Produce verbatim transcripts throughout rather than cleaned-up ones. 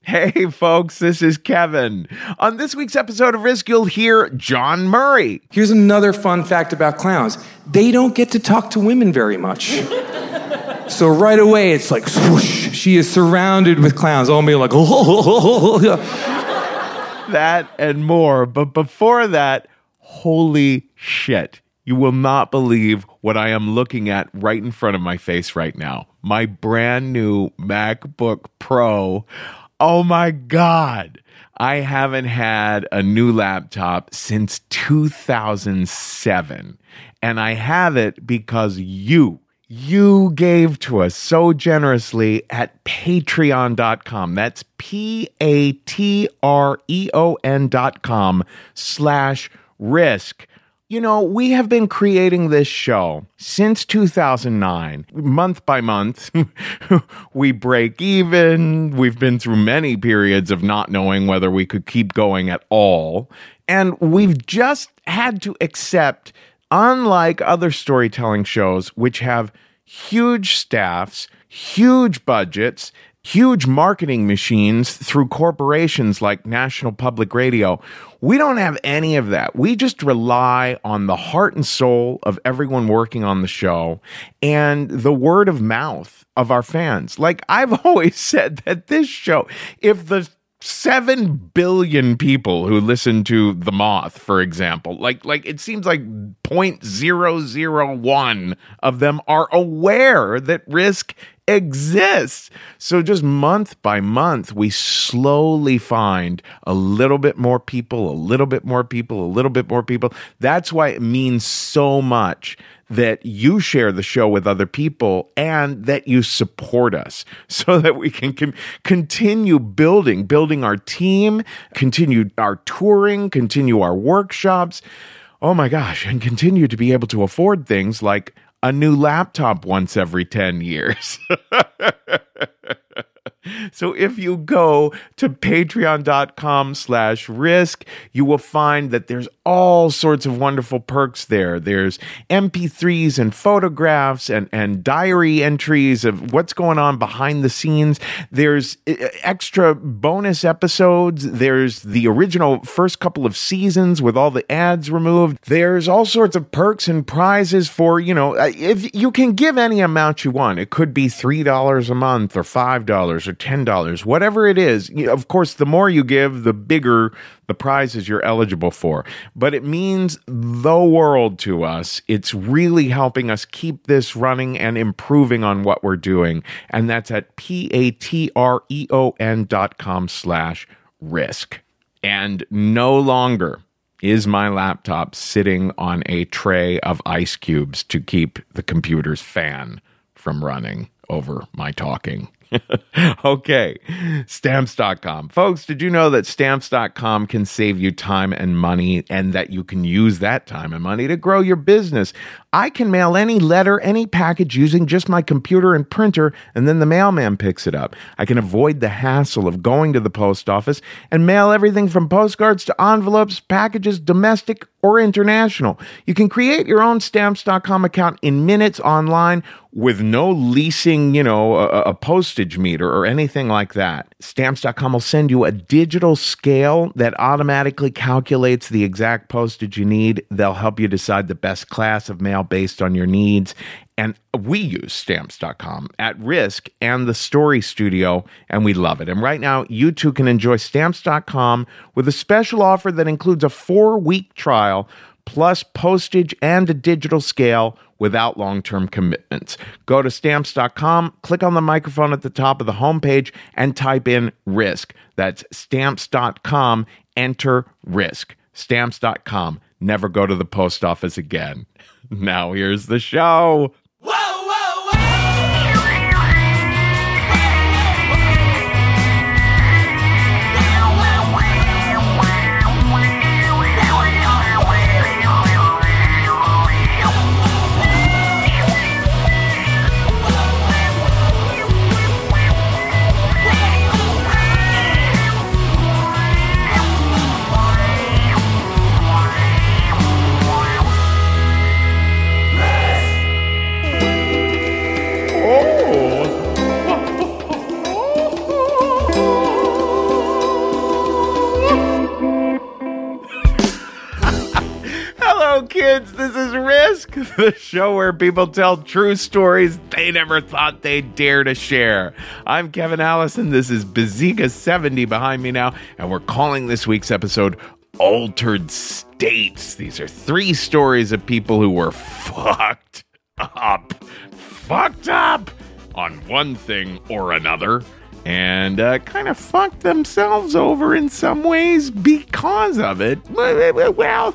Hey folks, this is Kevin. On this week's episode of Risk, you'll hear John Murray. Here's another fun fact about clowns. They don't get to talk to women very much. So right away, it's like, swoosh, she is surrounded with clowns, all being like, oh. That and more. But before that, holy shit. You will not believe what I am looking at right in front of my face right now. My brand new MacBook Pro. Oh my God. I haven't had a new laptop since two thousand seven. And I have it because you, you gave to us so generously at patreon dot com. That's P A T R E O N dot com slash risk. You know, we have been creating this show since two thousand nine. Month by month, we break even. We've been through many periods of not knowing whether we could keep going at all. And we've just had to accept, unlike other storytelling shows, which have huge staffs, huge budgets, huge marketing machines through corporations like National Public Radio, we don't have any of that. We just rely on the heart and soul of everyone working on the show and the word of mouth of our fans. Like I've always said that this show, if the seven billion people who listen to The Moth, for example, like like it seems like zero point zero zero one of them are aware that Risk exists. So just month by month, we slowly find a little bit more people, a little bit more people, a little bit more people. That's why it means so much that you share the show with other people and that you support us so that we can com- continue building, building our team, continue our touring, continue our workshops. Oh my gosh, and continue to be able to afford things like a new laptop once every ten years. So if you go to patreon dot com slash risk, you will find that there's all sorts of wonderful perks there. There's M P threes and photographs and, and diary entries of what's going on behind the scenes. There's extra bonus episodes. There's the original first couple of seasons with all the ads removed. There's all sorts of perks and prizes for, you know, if you can give any amount you want. It could be three dollars a month or five dollars or ten dollars, whatever it is. Of course, the more you give, the bigger the prizes you're eligible for. But it means the world to us. It's really helping us keep this running and improving on what we're doing. And that's at P-A-T-R-E-O-N dot com slash risk. And no longer is my laptop sitting on a tray of ice cubes to keep the computer's fan from running over my talking. Okay, Stamps dot com. Folks, did you know that Stamps dot com can save you time and money and that you can use that time and money to grow your business? I can mail any letter, any package using just my computer and printer, and then the mailman picks it up. I can avoid the hassle of going to the post office and mail everything from postcards to envelopes, packages, domestic or international. You can create your own Stamps dot com account in minutes online with no leasing, you know, a, a postage meter or anything like that. Stamps dot com will send you a digital scale that automatically calculates the exact postage you need. They'll help you decide the best class of mail based on your needs. And we use Stamps dot com at Risk and the Story Studio, and we love it. And right now, you too can enjoy Stamps dot com with a special offer that includes a four-week trial plus postage and a digital scale without long-term commitments. Go to Stamps dot com, click on the microphone at the top of the homepage, and type in RISK. That's Stamps dot com, enter RISK. Stamps dot com. Never go to the post office again. Now here's the show. Whoa, whoa, whoa! kids. This is Risk, the show where people tell true stories they never thought they'd dare to share. I'm Kevin Allison. This is Bazinga seventy behind me now, and we're calling this week's episode Altered States. These are three stories of people who were fucked up. Fucked up on one thing or another. And uh, kind of fucked themselves over in some ways because of it. Well,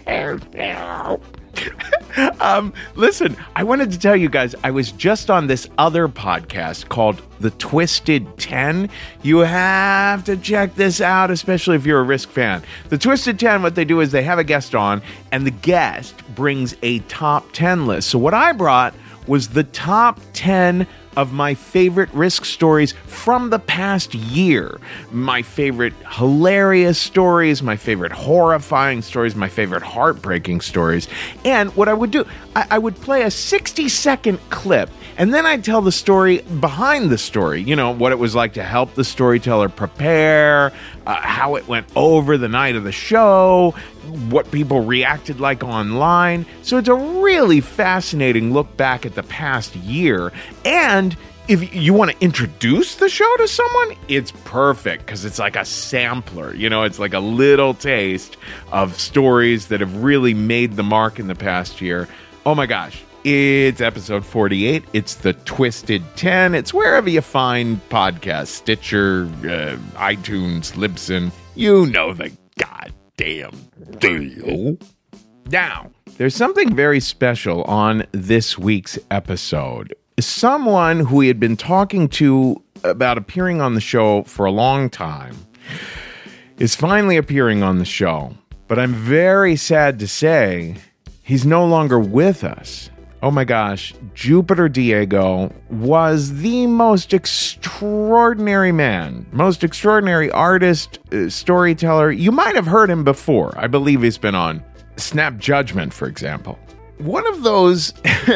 um, listen, I wanted to tell you guys, I was just on this other podcast called The Twisted ten. You have to check this out, especially if you're a Risk fan. The Twisted ten, what they do is they have a guest on, and the guest brings a top ten list. So what I brought was the top ten of my favorite Risk stories from the past year. My favorite hilarious stories, my favorite horrifying stories, my favorite heartbreaking stories. And what I would do, I, I would play a sixty second clip, and then I'd tell the story behind the story. You know, what it was like to help the storyteller prepare, uh, how it went over the night of the show, what people reacted like online. So it's a really fascinating look back at the past year. And if you want to introduce the show to someone, it's perfect because it's like a sampler. You know, it's like a little taste of stories that have really made the mark in the past year. Oh my gosh. It's episode forty-eight. It's the Twisted ten. It's wherever you find podcasts. Stitcher, uh, iTunes, Libsyn. You know the goddamn deal. Now, there's something very special on this week's episode. Someone who we had been talking to about appearing on the show for a long time is finally appearing on the show. But I'm very sad to say he's no longer with us. Oh my gosh, Jupiter Diego was the most extraordinary man, most extraordinary artist, uh, storyteller. You might have heard him before. I believe he's been on Snap Judgment, for example. One of those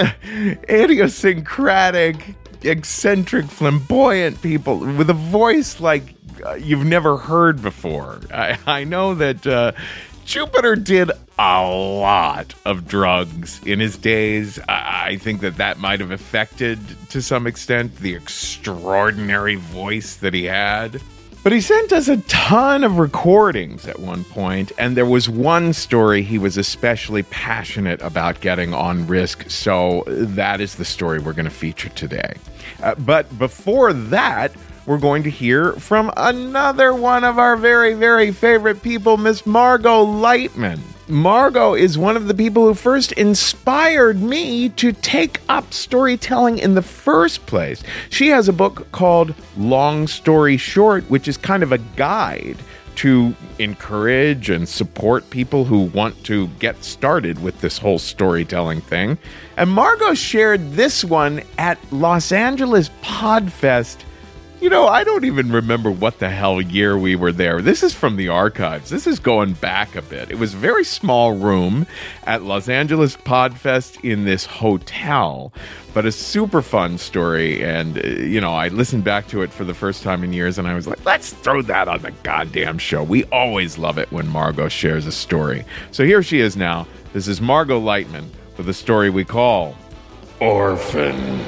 idiosyncratic, eccentric, flamboyant people with a voice like uh, you've never heard before. I, I know that uh, Jupiter did a lot of drugs in his days. I, I think that that might have affected, to some extent, the extraordinary voice that he had. But he sent us a ton of recordings at one point, and there was one story he was especially passionate about getting on Risk, so that is the story we're going to feature today. Uh, but before that, we're going to hear from another one of our very, very favorite people, Miss Margot Leitman. Margot is one of the people who first inspired me to take up storytelling in the first place. She has a book called Long Story Short, which is kind of a guide to encourage and support people who want to get started with this whole storytelling thing. And Margot shared this one at Los Angeles Podfest. You know, I don't even remember what the hell year we were there. This is from the archives. This is going back a bit. It was a very small room at Los Angeles Podfest in this hotel, but a super fun story. And, uh, you know, I listened back to it for the first time in years, and I was like, let's throw that on the goddamn show. We always love it when Margot shares a story. So here she is now. This is Margot Leitman with a story we call Orphan.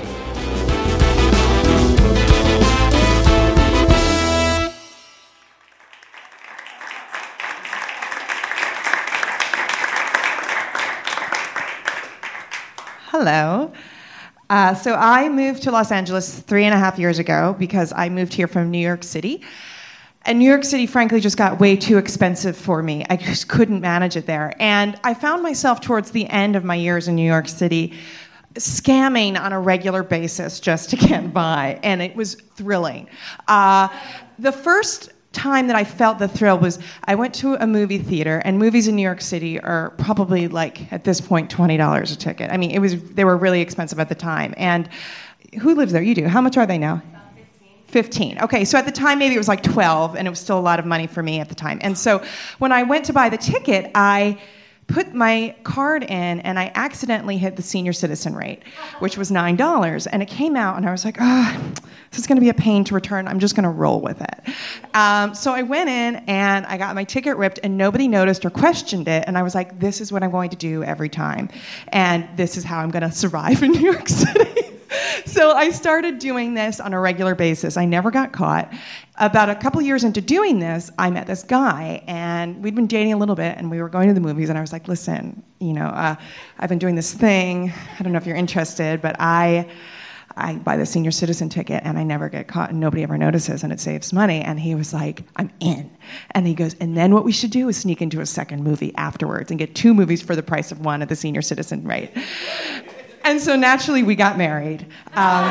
Hello. Uh, so I moved to Los Angeles three and a half years ago because I moved here from New York City. And New York City, frankly, just got way too expensive for me. I just couldn't manage it there. And I found myself towards the end of my years in New York City scamming on a regular basis just to get by. And it was thrilling. Uh, the first time that I felt the thrill was I went to a movie theater, and movies in New York City are probably, like, at this point, twenty dollars a ticket. I mean, it was they were really expensive at the time. And who lives there? You do. How much are they now? fifteen. Okay, so at the time, maybe it was like twelve, and it was still a lot of money for me at the time. And so when I went to buy the ticket, I put my card in, and I accidentally hit the senior citizen rate, which was nine dollars. And it came out, and I was like, ah, oh, this is going to be a pain to return. I'm just going to roll with it. Um, so I went in, and I got my ticket ripped, and nobody noticed or questioned it. And I was like, this is what I'm going to do every time. And this is how I'm going to survive in New York City. So I started doing this on a regular basis. I never got caught. About a couple years into doing this, I met this guy, and we'd been dating a little bit, and we were going to the movies, and I was like, listen, you know, uh, I've been doing this thing. I don't know if you're interested, but I... I buy the senior citizen ticket, and I never get caught, and nobody ever notices, and it saves money. And he was like, I'm in. And he goes, and then what we should do is sneak into a second movie afterwards and get two movies for the price of one at the senior citizen rate. And so naturally, we got married. Um,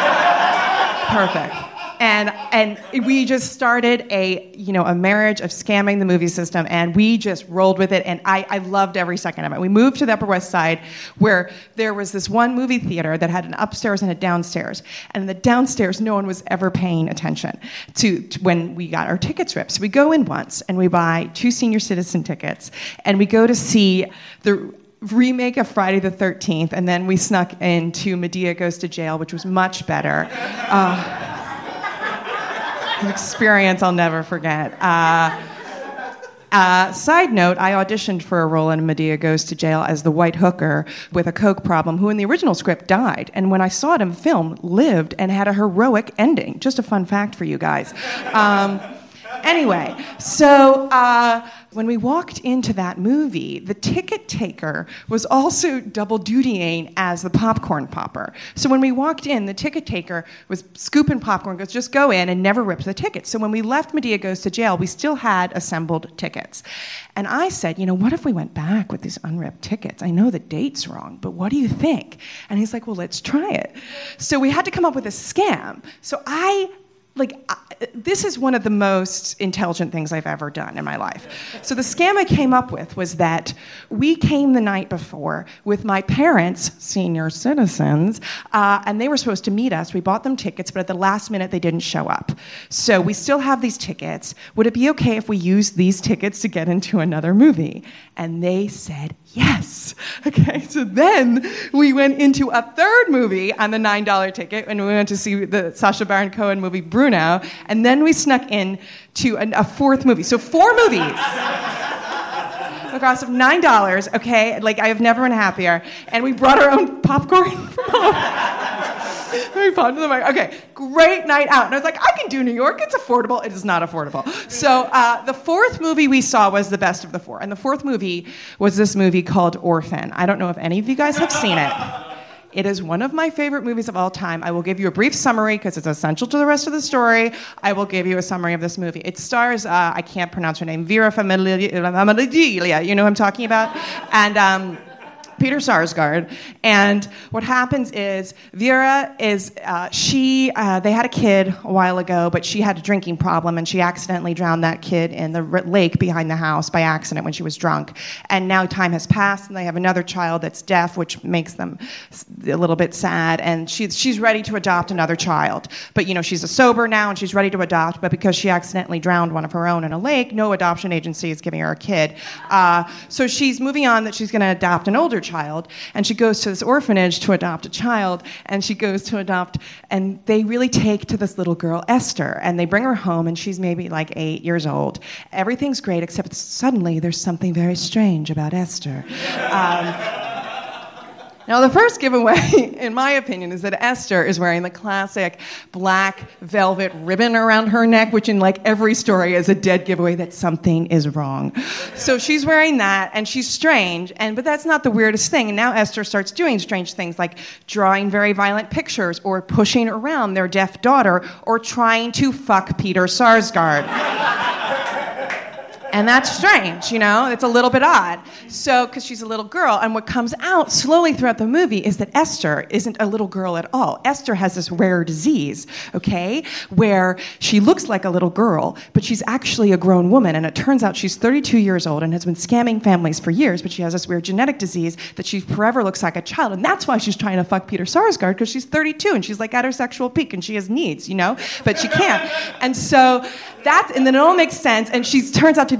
perfect. And and we just started a, you know, a marriage of scamming the movie system, and we just rolled with it, and I, I loved every second of it. We moved to the Upper West Side, where there was this one movie theater that had an upstairs and a downstairs. And in the downstairs, no one was ever paying attention to, to when we got our tickets ripped. So we go in once, and we buy two senior citizen tickets, and we go to see the remake of Friday the thirteenth, and then we snuck into Madea Goes to Jail, which was much better. Uh, An experience I'll never forget. Uh, uh, side note, I auditioned for a role in Madea Goes to Jail as the white hooker with a coke problem who in the original script died, and when I saw it in film, lived and had a heroic ending. Just a fun fact for you guys. Um, anyway, so uh, when we walked into that movie, the ticket taker was also double dutying as the popcorn popper. So when we walked in, the ticket taker was scooping popcorn, goes, just go in, and never ripped the tickets. So when we left Madea Goes to Jail, we still had assembled tickets. And I said, you know, what if we went back with these unripped tickets? I know the date's wrong, but what do you think? And he's like, well, let's try it. So we had to come up with a scam. So I Like, uh, this is one of the most intelligent things I've ever done in my life. So the scam I came up with was that we came the night before with my parents, senior citizens, uh, and they were supposed to meet us. We bought them tickets, but at the last minute, they didn't show up. So we still have these tickets. Would it be okay if we used these tickets to get into another movie? And they said yes. Okay, so then we went into a third movie on the nine dollar ticket, and we went to see the Sacha Baron Cohen movie Bruno, and then we snuck in to a, a fourth movie. So four movies. The cost of nine dollars, okay? Like, I have never been happier. And we brought our own popcorn from home. We popped in the mic. Okay, great night out. And I was like, I can do New York. It's affordable. It is not affordable. So uh, the fourth movie we saw was the best of the four. And the fourth movie was this movie called Orphan. I don't know if any of you guys have seen it. It is one of my favorite movies of all time. I will give you a brief summary because it's essential to the rest of the story. I will give you a summary of this movie. It stars, uh, I can't pronounce her name, Vera Farmiga. You know who I'm talking about? And um, Peter Sarsgaard. And what happens is Vera is, uh, she, uh, they had a kid a while ago, but she had a drinking problem, and she accidentally drowned that kid in the r- lake behind the house by accident when she was drunk. And now time has passed, and they have another child that's deaf, which makes them a little bit sad. And she's, she's ready to adopt another child. But, you know, she's a sober now, and she's ready to adopt, but because she accidentally drowned one of her own in a lake, no adoption agency is giving her a kid. Uh, so she's moving on that she's going to adopt an older child. Child, and she goes to this orphanage to adopt a child, and she goes to adopt, and they really take to this little girl, Esther, and they bring her home, and she's maybe like eight years old. Everything's great, except suddenly there's something very strange about Esther. Um, Now, the first giveaway, in my opinion, is that Esther is wearing the classic black velvet ribbon around her neck, which in like every story is a dead giveaway that something is wrong. So she's wearing that, and she's strange, and but that's not the weirdest thing. And now Esther starts doing strange things like drawing very violent pictures, or pushing around their deaf daughter, or trying to fuck Peter Sarsgaard. And that's strange, you know? It's a little bit odd. So, because she's a little girl, and what comes out slowly throughout the movie is that Esther isn't a little girl at all. Esther has this rare disease, okay, where she looks like a little girl, but she's actually a grown woman, and it turns out she's thirty-two years old and has been scamming families for years, but she has this weird genetic disease that she forever looks like a child, and that's why she's trying to fuck Peter Sarsgaard, because she's thirty-two, and she's like at her sexual peak, and she has needs, you know, but she can't. And so that, and then it all makes sense, and she turns out to be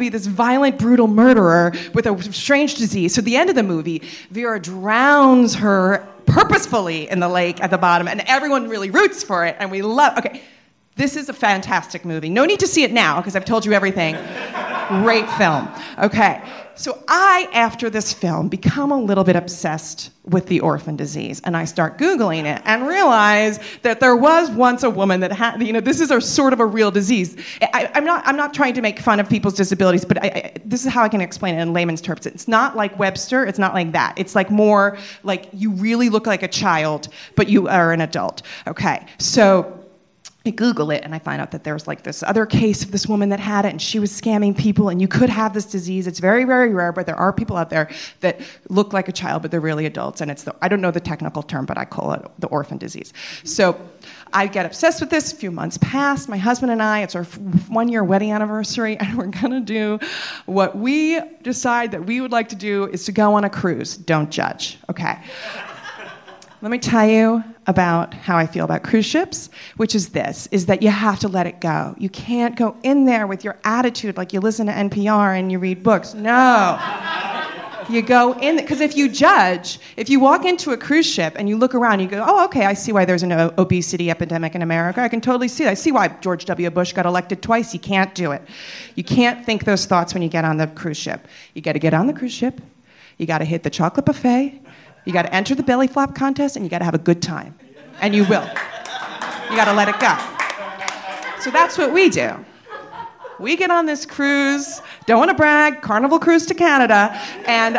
be this violent, brutal murderer with a strange disease. So at the end of the movie, Vera drowns her purposefully in the lake at the bottom, and everyone really roots for it, and we love. Okay, this is a fantastic movie. No need to see it now because I've told you everything. Great film. Okay, so I, after this film, become a little bit obsessed with the orphan disease, and I start Googling it and realize that there was once a woman that had, you know, this is a sort of a real disease. I, I'm not, I'm not trying to make fun of people's disabilities, but I, I, this is how I can explain it in layman's terms. It's not like Webster. It's not like that. It's like more like you really look like a child, but you are an adult. Okay, so I Google it and I find out that there's like this other case of this woman that had it and she was scamming people, and you could have this disease. It's very, very rare, but there are people out there that look like a child, but they're really adults. And it's the, I don't know the technical term, but I call it the orphan disease. So I get obsessed with this. A few months passed. My husband and I, it's our one year wedding anniversary, and we're gonna do what we decide that we would like to do is to go on a cruise. Don't judge, okay? Let me tell you about how I feel about cruise ships, which is this, is that you have to let it go. You can't go in there with your attitude like you listen to N P R and you read books. No. You go in, because if you judge, if you walk into a cruise ship and you look around, you go, oh, okay, I see why there's an o- obesity epidemic in America. I can totally see that. I see why George W. Bush got elected twice. You can't do it. You can't think those thoughts when you get on the cruise ship. You got to get on the cruise ship. You got to hit the chocolate buffet. You got to enter the belly flop contest, and you got to have a good time. And you will. You got to let it go. So that's what we do. We get on this cruise, don't want to brag, Carnival Cruise to Canada, and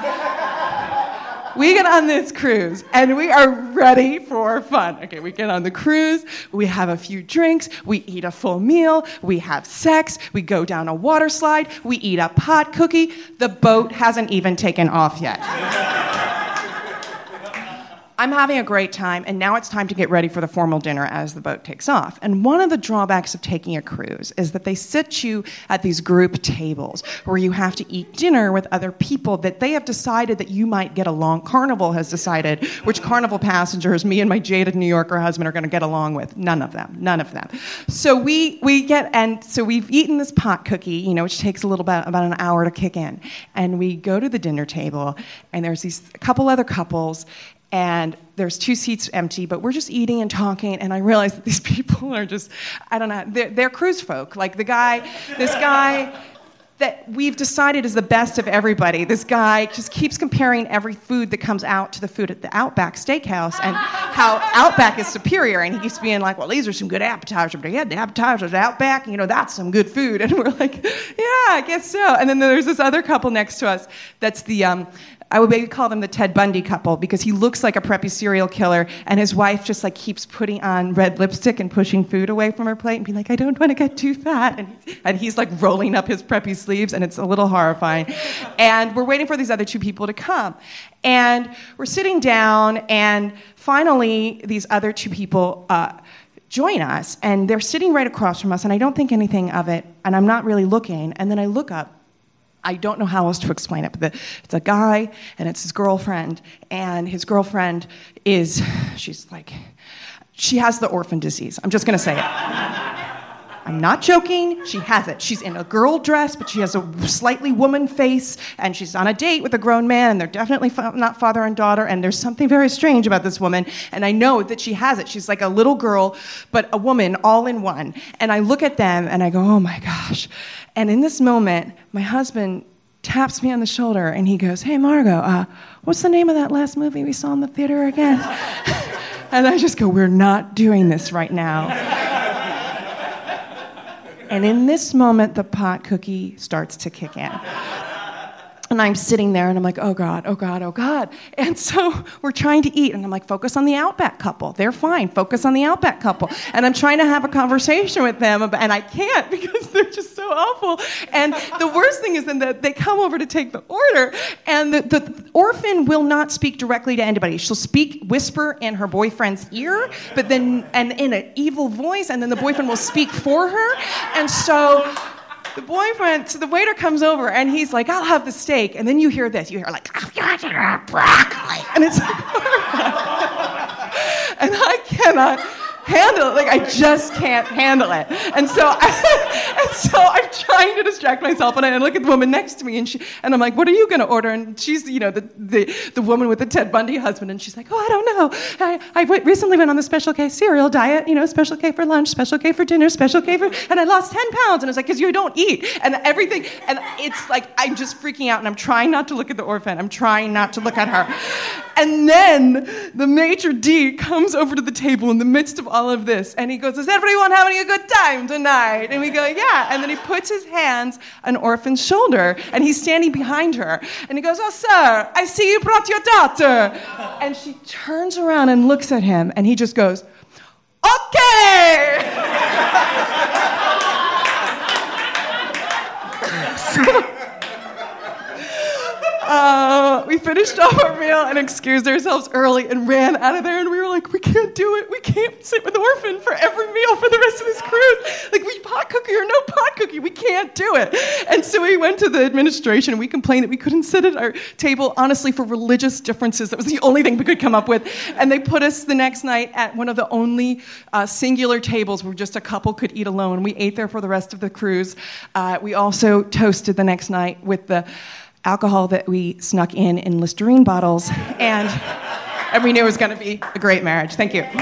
uh, we get on this cruise, and we are ready for fun. Okay, we get on the cruise, we have a few drinks, we eat a full meal, we have sex, we go down a water slide, we eat a pot cookie. The boat hasn't even taken off yet. I'm having a great time, and now it's time to get ready for the formal dinner as the boat takes off. And one of the drawbacks of taking a cruise is that they sit you at these group tables where you have to eat dinner with other people that they have decided that you might get along. Carnival has decided which Carnival passengers me and my jaded New Yorker husband are going to get along with. None of them. None of them. So we we get, and so we've eaten this pot cookie, you know, which takes a little bit, about an hour to kick in. And we go to the dinner table, and there's these a couple other couples, and there's two seats empty, but we're just eating and talking, and I realize that these people are just, I don't know, they're, they're cruise folk. Like the guy, this guy that we've decided is the best of everybody, this guy just keeps comparing every food that comes out to the food at the Outback Steakhouse and how Outback is superior, and he keeps being like, well, these are some good appetizers, but yeah, the appetizers at Outback, you know, that's some good food. And we're like, yeah, I guess so. And then there's this other couple next to us that's the, um, I would maybe call them the Ted Bundy couple, because he looks like a preppy serial killer, and his wife just like keeps putting on red lipstick and pushing food away from her plate and being like, I don't want to get too fat. And, and he's like rolling up his preppy sleeves, and it's a little horrifying. And we're waiting for these other two people to come. And we're sitting down, and finally these other two people uh, join us, and they're sitting right across from us, and I don't think anything of it, and I'm not really looking, and then I look up. I don't know how else to explain it, but the, it's a guy, and it's his girlfriend, and his girlfriend is, she's like, she has the orphan disease. I'm just going to say it. I'm not joking. She has it. She's in a girl dress, but she has a slightly woman face, and she's on a date with a grown man, and they're definitely fa- not father and daughter, and there's something very strange about this woman, and I know that she has it. She's like a little girl, but a woman all in one. And I look at them, and I go, oh my gosh. And in this moment, my husband taps me on the shoulder, and he goes, hey, Margot, uh, what's the name of that last movie we saw in the theater again? And I just go, we're not doing this right now. And in this moment, the pot cookie starts to kick in. And I'm sitting there, and I'm like, oh, God, oh, God, oh, God. And so we're trying to eat, and I'm like, focus on the Outback couple. They're fine. Focus on the Outback couple. And I'm trying to have a conversation with them, about, and I can't because they're just so awful. And the worst thing is then that they come over to take the order, and the, the orphan will not speak directly to anybody. She'll speak, whisper in her boyfriend's ear, but then, and in an evil voice, and then the boyfriend will speak for her. And so the boyfriend, so the waiter comes over, and he's like, I'll have the steak. And then you hear this. You hear like, broccoli. And it's like, and I cannot handle it. Like, I just can't handle it. And so, I, and so I'm trying trying to distract myself, and I look at the woman next to me, and she and I'm like, what are you going to order? And she's, you know, the, the the woman with the Ted Bundy husband, and she's like, oh, I don't know. I, I w- recently went on the Special K cereal diet, you know, Special K for lunch, Special K for dinner, Special K for, and I lost ten pounds. And I was like, because you don't eat. And everything, and it's like, I'm just freaking out, and I'm trying not to look at the orphan. I'm trying not to look at her. And then the maitre d' comes over to the table in the midst of all of this, and he goes, is everyone having a good time tonight? And we go, yeah. And then he puts his hands on Orphan's shoulder, and he's standing behind her. And he goes, oh, sir, I see you brought your daughter. And she turns around and looks at him, and he just goes, okay. so, Uh, we finished off our meal and excused ourselves early and ran out of there, and we were like, we can't do it. We can't sit with Orphan for every meal for the rest of this cruise. Like, we pot cookie or no pot cookie, we can't do it. And so we went to the administration, and we complained that we couldn't sit at our table, honestly, for religious differences. That was the only thing we could come up with. And they put us the next night at one of the only uh, singular tables where just a couple could eat alone. We ate there for the rest of the cruise. Uh, we also toasted the next night with the alcohol that we snuck in in Listerine bottles, and, and we knew it was going to be a great marriage. Thank you.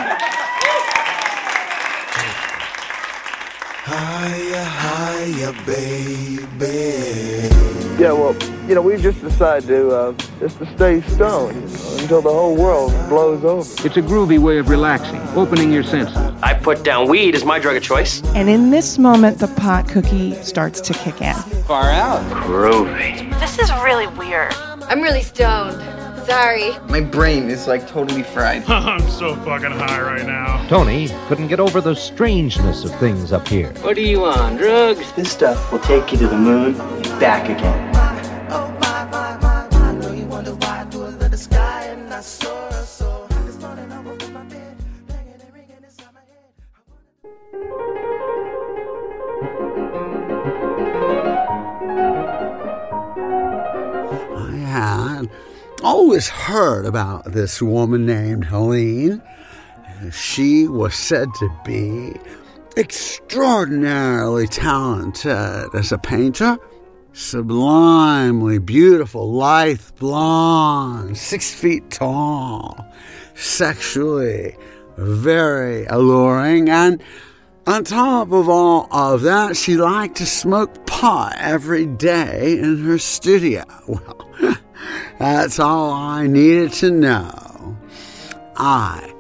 Higher, higher, baby. Yeah, well, you know, we've just decided to uh, just to stay stoned, you know, until the whole world blows over. It's a groovy way of relaxing, opening your senses. I put down weed as my drug of choice. And in this moment, the pot cookie starts to kick in. Far out. Groovy. This is really weird. I'm really stoned. Sorry. My brain is like totally fried. I'm so fucking high right now. Tony couldn't get over the strangeness of things up here. What are you on, drugs? This stuff will take you to the moon and back again. Always heard about this woman named Helene. She was said to be extraordinarily talented as a painter, sublimely beautiful, lithe blonde, six feet tall, sexually very alluring, and on top of all of that, she liked to smoke pot every day in her studio. Well, that's all I needed to know. I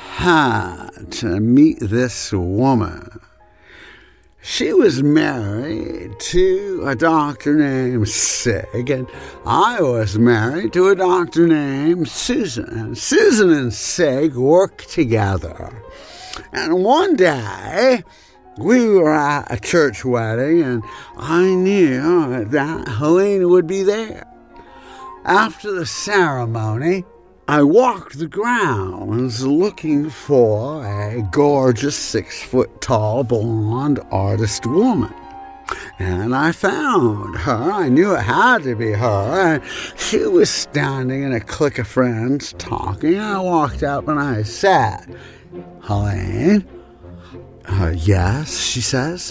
had to meet this woman. She was married to a doctor named Sig, and I was married to a doctor named Susan. And Susan and Sig worked together. And one day, we were at a church wedding, and I knew that Helene would be there. After the ceremony, I walked the grounds looking for a gorgeous six-foot-tall blonde artist woman. And I found her. I knew it had to be her. And she was standing in a clique of friends talking. I walked up and I said, Helene? Uh, yes, she says.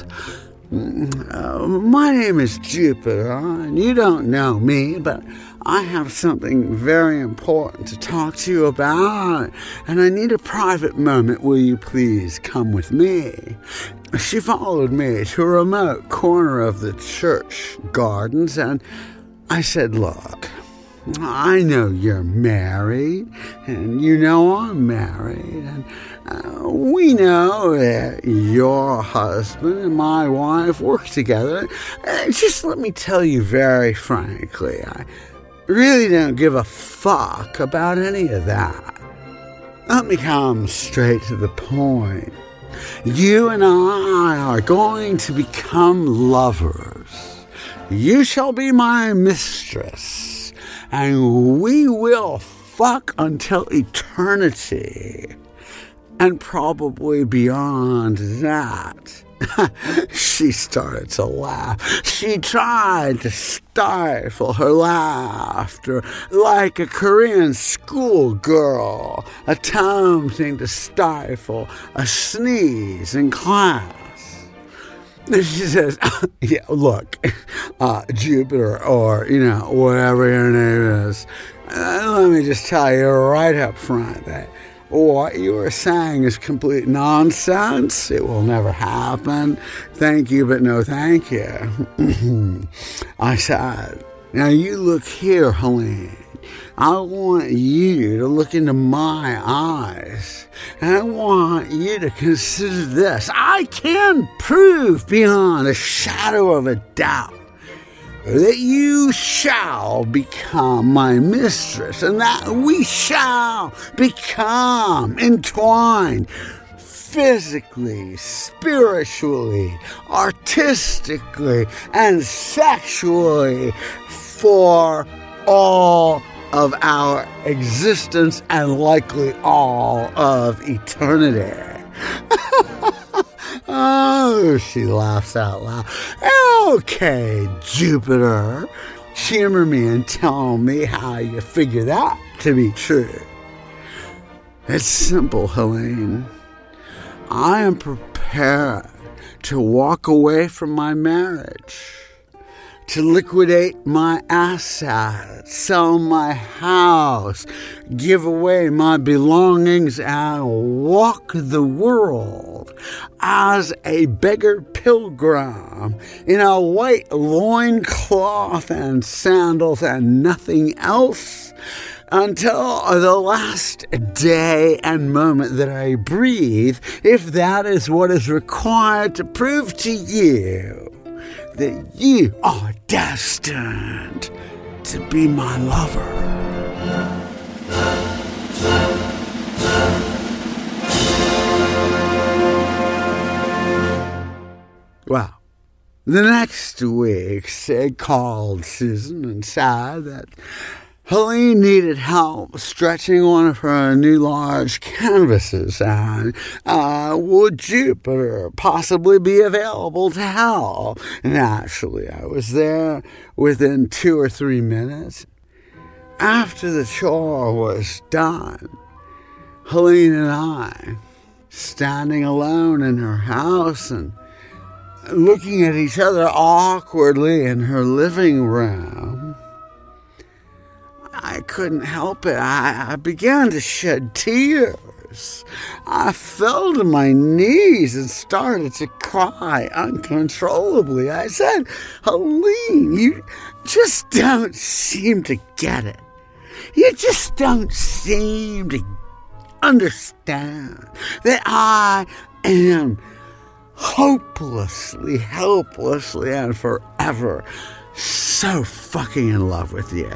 Uh, my name is Jupiter, and you don't know me, but I have something very important to talk to you about, and I need a private moment. Will you please come with me? She followed me to a remote corner of the church gardens, and I said, look, I know you're married, and you know I'm married, and uh, we know that your husband and my wife work together. Uh, just let me tell you very frankly, I really don't give a fuck about any of that. Let me come straight to the point. You and I are going to become lovers. You shall be my mistress, and we will fuck until eternity, and probably beyond that. She started to laugh. She tried to stifle her laughter like a Korean schoolgirl attempting to stifle a sneeze in class. And she says, yeah, look, uh, Jupiter, or, you know, whatever your name is, uh, let me just tell you right up front that what you are saying is complete nonsense. It will never happen. Thank you, but no thank you. I said, now you look here, Helene. I want you to look into my eyes, and I want you to consider this. I can prove beyond a shadow of a doubt that you shall become my mistress, and that we shall become entwined physically, spiritually, artistically, and sexually for all of our existence and likely all of eternity. Oh, she laughs out loud. Okay, Jupiter, humor me and tell me how you figure that to be true. It's simple, Helene. I am prepared to walk away from my marriage, to liquidate my assets, sell my house, give away my belongings, and walk the world as a beggar pilgrim in a white loincloth and sandals and nothing else until the last day and moment that I breathe, if that is what is required to prove to you that you are destined to be my lover. Well, the next week, Sid called Susan and said that Helene needed help stretching one of her new large canvases, and uh, would Jupiter possibly be available to help? Naturally, I was there within two or three minutes. After the chore was done, Helene and I, standing alone in her house and looking at each other awkwardly in her living room, I couldn't help it. I, I began to shed tears. I fell to my knees and started to cry uncontrollably. I said, Helene, you just don't seem to get it. You just don't seem to understand that I am hopelessly, helplessly, and forever so fucking in love with you.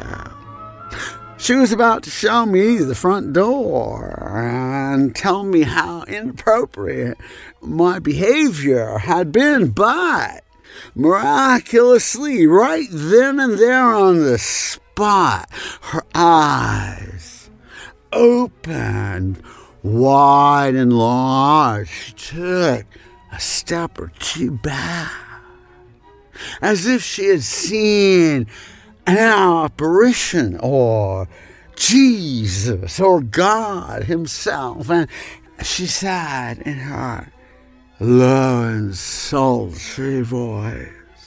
She was about to show me the front door and tell me how inappropriate my behavior had been, but miraculously, right then and there on the spot, her eyes opened wide and large. She took a step or two back, as if she had seen an apparition, or Jesus, or God himself. And she said in her low and sultry voice,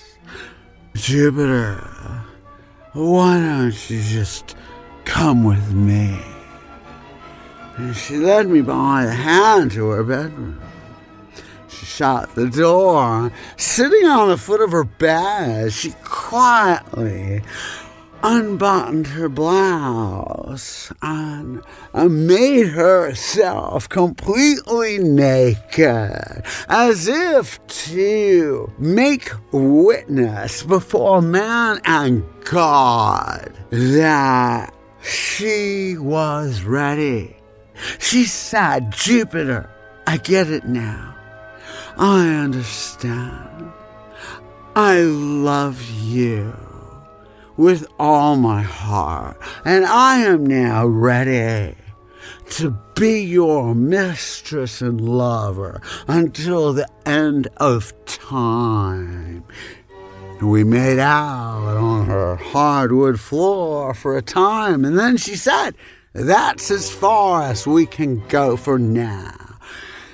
Jupiter, why don't you just come with me? And she led me by the hand to her bedroom. She shut the door. Sitting on the foot of her bed, she quietly unbuttoned her blouse and made herself completely naked, as if to make witness before man and God that she was ready. She said, Jupiter, I get it now. I understand. I love you with all my heart, and I am now ready to be your mistress and lover until the end of time. And we made out on her hardwood floor for a time, and then she said, that's as far as we can go for now.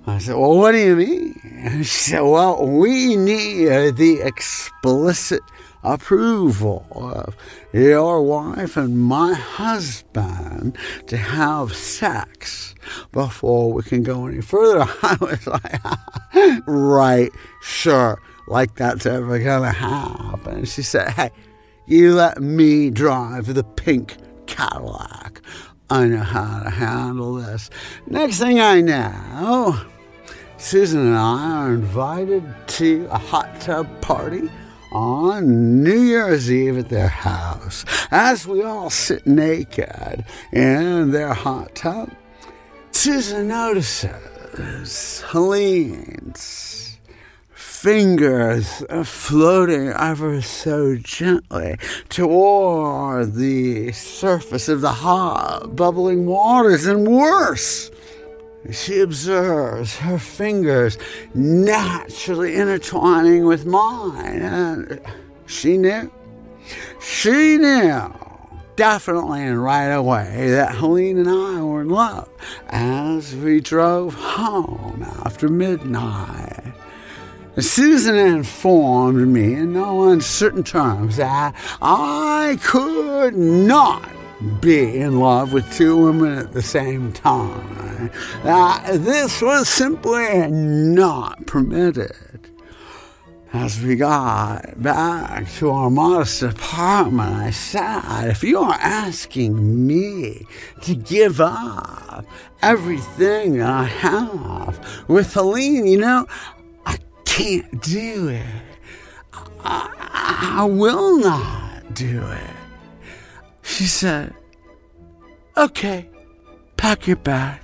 I said, well, what do you mean? And she said, well, we need the explicit approval of your wife and my husband to have sex before we can go any further. I was like, right, sure, like that's ever gonna happen. She said, hey, you let me drive the pink Cadillac. I know how to handle this. Next thing I know, Susan and I are invited to a hot tub party on New Year's Eve at their house. As we all sit naked in their hot tub, Susan notices Helene's fingers floating ever so gently toward the surface of the hot, bubbling waters, and worse, she observes her fingers naturally intertwining with mine, and she knew, she knew definitely and right away that Helene and I were in love as we drove home after midnight. Susan informed me in no uncertain terms that I could not be in love with two women at the same time. That this was simply not permitted. As we got back to our modest apartment, I said, if you are asking me to give up everything that I have with Helene, you know, can't do it. I, I will not do it. She said, okay, pack your bags.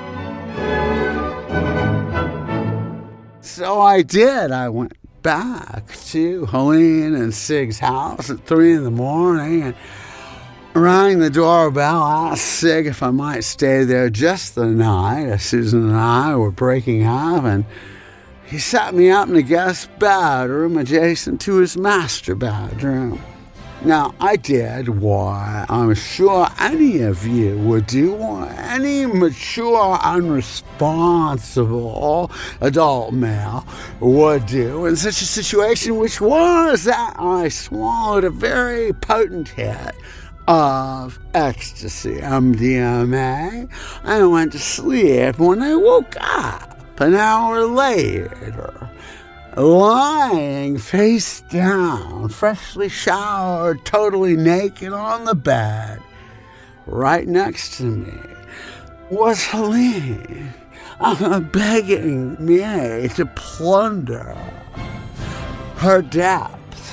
So I did. I went back to Helene and Sig's house at three in the morning and rang the doorbell, asked Sig if I might stay there just the night as Susan and I were breaking up, and he sat me up in the guest bedroom adjacent to his master bedroom. Now, I did what I'm sure any of you would do, what any mature, unresponsible adult male would do in such a situation, which was that I swallowed a very potent hit of ecstasy, M D M A, and went to sleep. When I woke up an hour later, lying face down, freshly showered, totally naked on the bed, right next to me was Helene, uh, begging me to plunder her depths.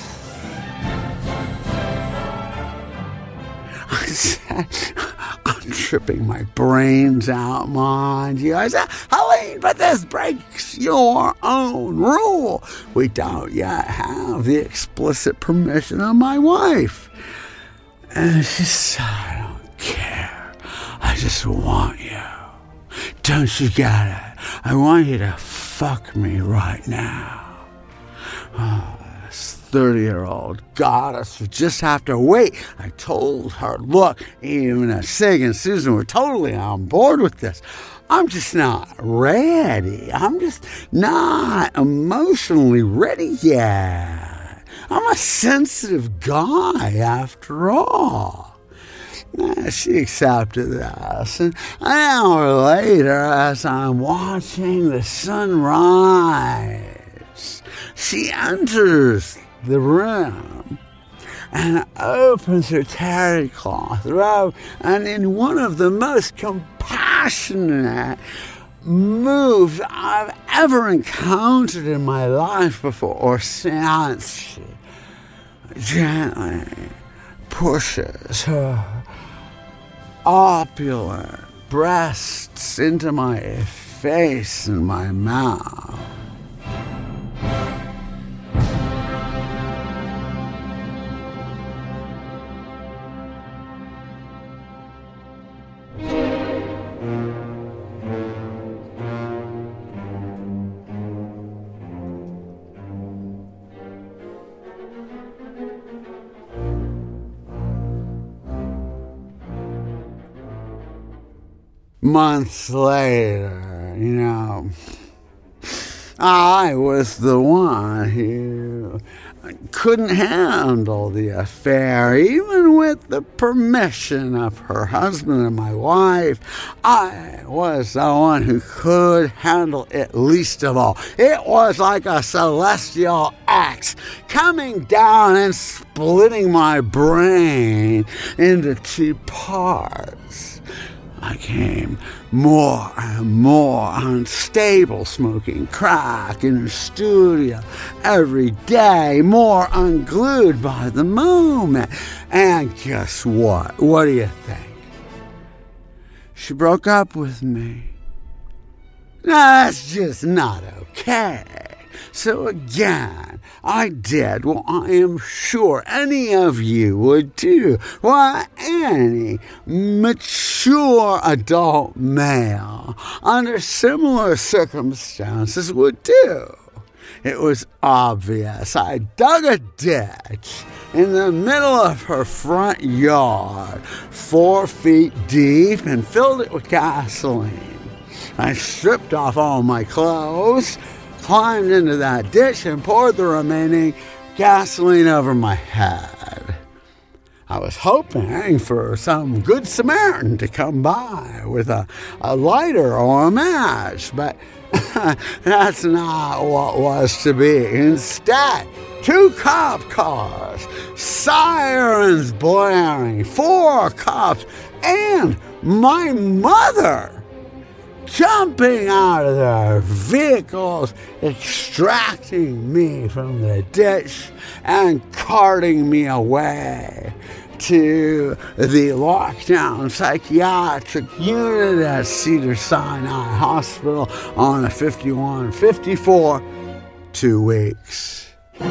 I said, I'm tripping my brains out, mind you. I said, Helene, but this breaks your own rule. We don't yet have the explicit permission of my wife. And she said, I don't care. I just want you. Don't you get it? I want you to fuck me right now. Oh, thirty-year-old goddess would just have to wait. I told her, look, even as Sig and Susan were totally on board with this, I'm just not ready. I'm just not emotionally ready yet. I'm a sensitive guy after all. Uh, she accepted this, and an hour later, as I'm watching the sunrise, she enters the room and opens her terry cloth robe, and in one of the most compassionate moves I've ever encountered in my life before or since, she gently pushes her opulent breasts into my face and my mouth. Months later, you know, I was the one who couldn't handle the affair, even with the permission of her husband and my wife. I was the one who could handle it least of all. It was like a celestial axe coming down and splitting my brain into two parts. I became more and more unstable, smoking crack in the studio every day, more unglued by the moment. And guess what? What do you think? She broke up with me. That's just not okay. So again, I did what I am sure any of you would do, what any mature adult male under similar circumstances would do. It was obvious. I dug a ditch in the middle of her front yard, four feet deep, and filled it with gasoline. I stripped off all my clothes, climbed into that ditch, and poured the remaining gasoline over my head. I was hoping for some good Samaritan to come by with a, a lighter or a match, but that's not what was to be. Instead, two cop cars, sirens blaring, four cops, and my mother jumping out of their vehicles, extracting me from the ditch and carting me away to the lockdown psychiatric unit at Cedars-Sinai Hospital on a fifty-one fifty-four, two weeks.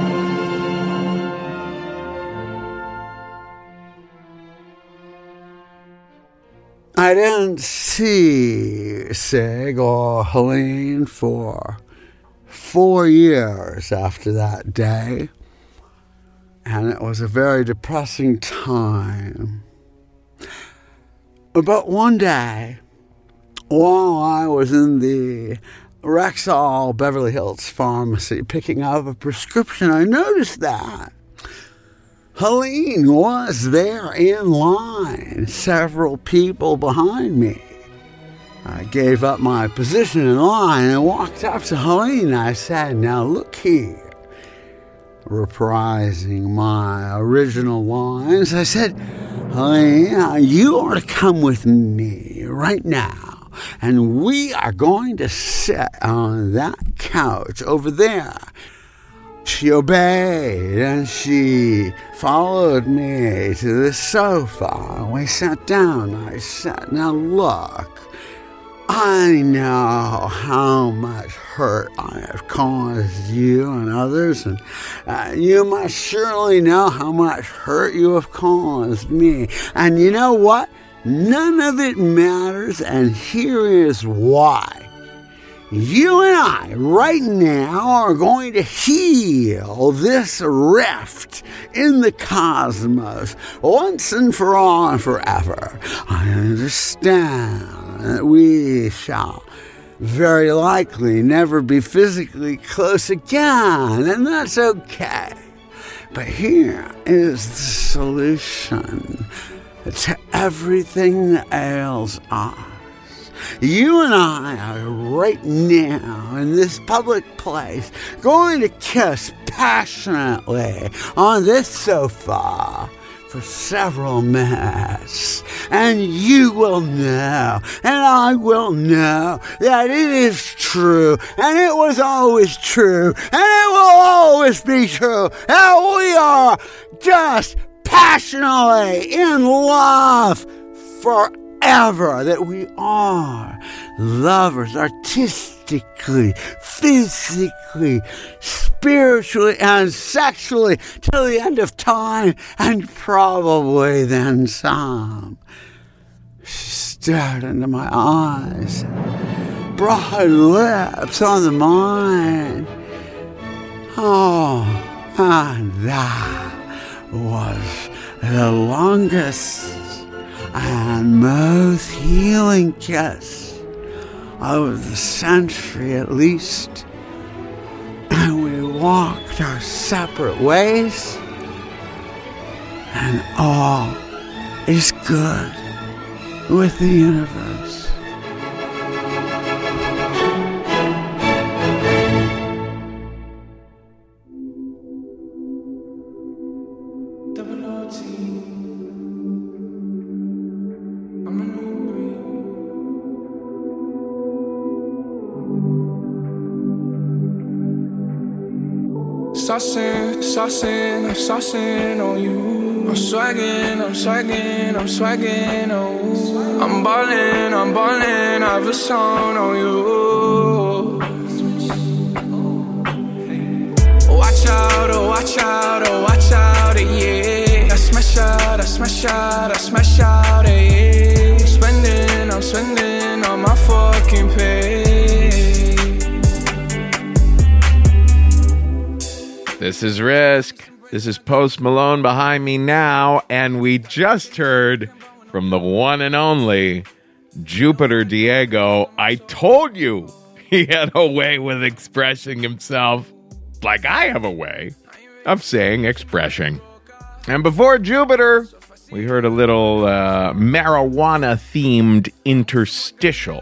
I didn't see Sig or Helene for four years after that day, and it was a very depressing time. But one day, while I was in the Rexall Beverly Hills pharmacy picking up a prescription, I noticed that Helene was there in line, several people behind me. I gave up my position in line and walked up to Helene. I said, "Now look here," reprising my original lines. I said, "Helene, you are to come with me right now, and we are going to sit on that couch over there." She obeyed, and she followed me to the sofa. We sat down. I said, "Now look, I know how much hurt I have caused you and others, and uh, you must surely know how much hurt you have caused me. And you know what? None of it matters, and here is why. You and I, right now, are going to heal this rift in the cosmos once and for all and forever. I understand that we shall very likely never be physically close again, and that's okay. But here is the solution to everything that ails us. You and I are right now in this public place going to kiss passionately on this sofa for several minutes, and you will know, and I will know that it is true, and it was always true, and it will always be true, and we are just passionately in love forever. Ever that we are lovers, artistically, physically, spiritually, and sexually till the end of time, and probably then some. She stared into my eyes, broad lips on the mine. Oh, and that was the longest and most healing kiss of the century at least. And we walked our separate ways, and all is good with the universe. Saucing, saucing, I'm saucing on you. I'm swagging, I'm swagging, I'm swagging, oh. I'm ballin', I'm ballin', I have a song on you. Watch out, oh, watch out, oh, watch out, yeah. I smash out, I smash out, I smash out, yeah. I'm spending, I'm spending on my fucking pay. This is Risk. This is Post Malone behind me now, and we just heard from the one and only Jupiter Diego. I told you he had a way with expressing himself, like I have a way of saying expressing. And before Jupiter, we heard a little uh, marijuana-themed interstitial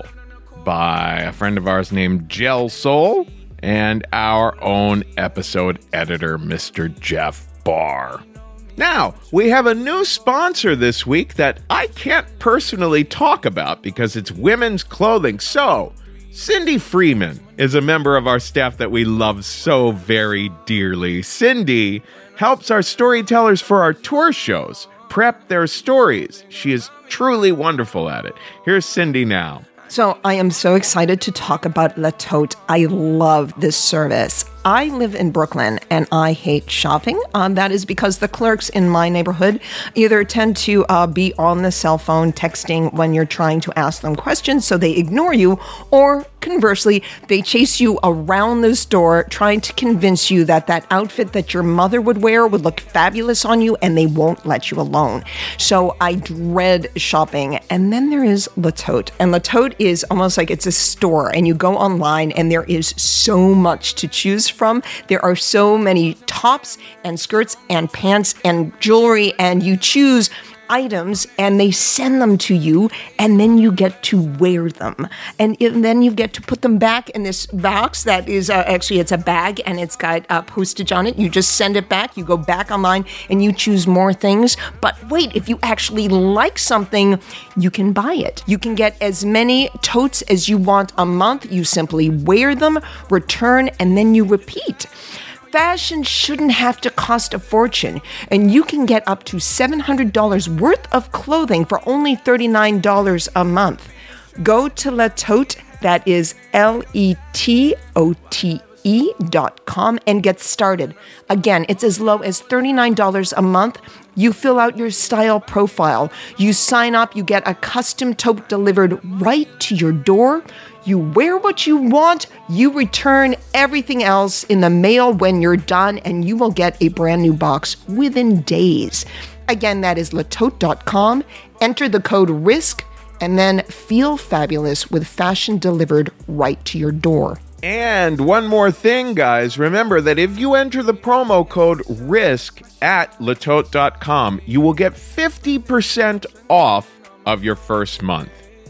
by a friend of ours named Gel Soul, and our own episode editor, Mister Jeff Barr. Now, we have a new sponsor this week that I can't personally talk about because it's women's clothing. So, Cindy Freeman is a member of our staff that we love so very dearly. Cindy helps our storytellers for our tour shows prep their stories. She is truly wonderful at it. Here's Cindy now. So I am so excited to talk about La Tote. I love this service. I live in Brooklyn and I hate shopping. Um, that is because the clerks in my neighborhood either tend to uh, be on the cell phone texting when you're trying to ask them questions, so they ignore you, or conversely, they chase you around the store trying to convince you that that outfit that your mother would wear would look fabulous on you, and they won't let you alone. So I dread shopping. And then there is La Tote. And La Tote is almost like it's a store, and you go online and there is so much to choose from. There are so many tops and skirts and pants and jewelry, and you choose items and they send them to you, and then you get to wear them, and, and then you get to put them back in this box that is uh, actually it's a bag, and it's got uh, postage on it. You just send it back, you go back online and you choose more things. But wait, if you actually like something, you can buy it. You can get as many totes as you want a month. You simply wear them, return, and then you repeat. Fashion shouldn't have to cost a fortune, and you can get up to seven hundred dollars worth of clothing for only thirty-nine dollars a month. Go to La Tote, that is L E T O T E dot com, and get started. Again, it's as low as thirty-nine dollars a month. You fill out your style profile. You sign up, you get a custom tote delivered right to your door. You wear what you want, you return everything else in the mail when you're done, and you will get a brand new box within days. Again, that is La Tote dot com. Enter the code RISK, and then feel fabulous with fashion delivered right to your door. And one more thing, guys. Remember that if you enter the promo code RISK at La Tote dot com, you will get fifty percent off of your first month.